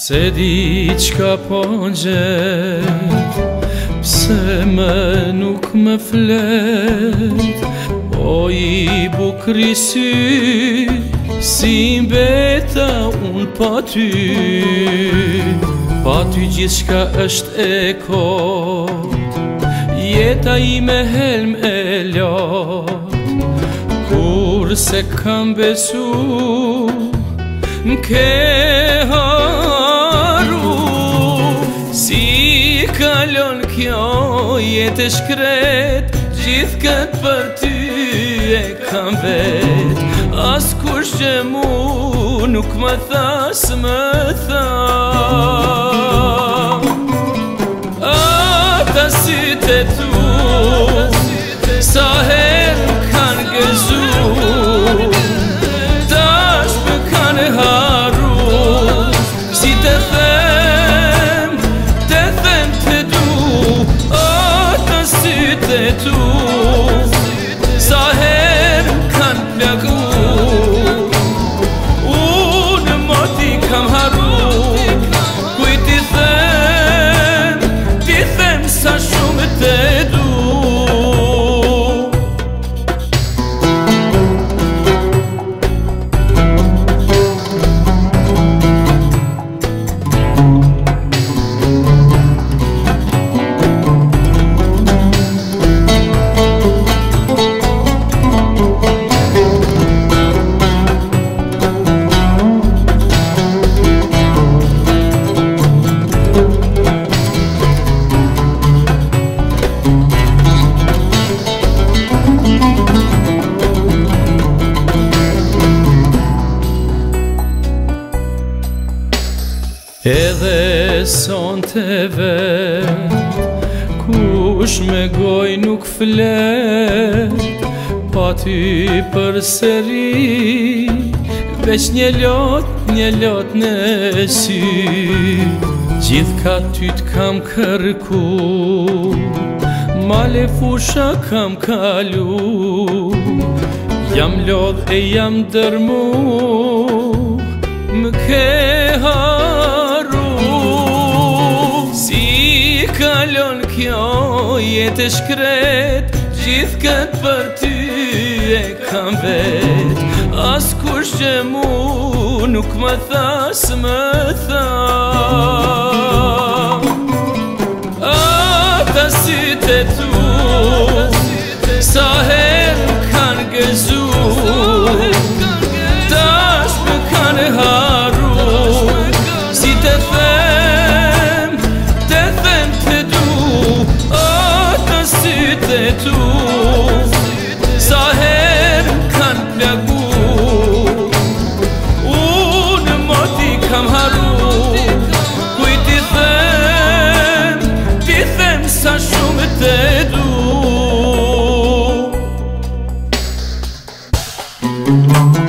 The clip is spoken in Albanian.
Se diçka po nxjerr, pse më nuk më flet, o i bukri sy, si mbeta unë pa ty. Pa ty gjithçka është e kot, jeta ime helm e lot. Kur se kam besu, m'ke haru. Si kalon kjo jetë e shkret, gjithë këtë për ty e kam vet. As kush që mu nuk më tha s'më tha. Ata sytë e tu, sa herë kanë gëzu, tash më kanë haru. Si të them të du, ata sytë e tu, sa herë kanë plagu. Unë moti kam haru, kuj ti them sa shumë të du. Edhe son të vet, kush me goj nuk flet, pa ty për sëri, veç një lot në sy. Gjithë ka ty t'kam kërku, male fusha kam kalu. Jam lodh e jam dërmu, më ke haru. Si kalon kjo jetë e shkret, gjithë këtë për ty e kam vet. As kush që mu nuk më tha s'më tha. Ata sytë e tu, sa herë kanë gëzu, tash më kanë haru. Si të them të du, ata sytë e tu, sa herë kanë plagu. Unë moti kam haru, kuj ti them sa shumë të du.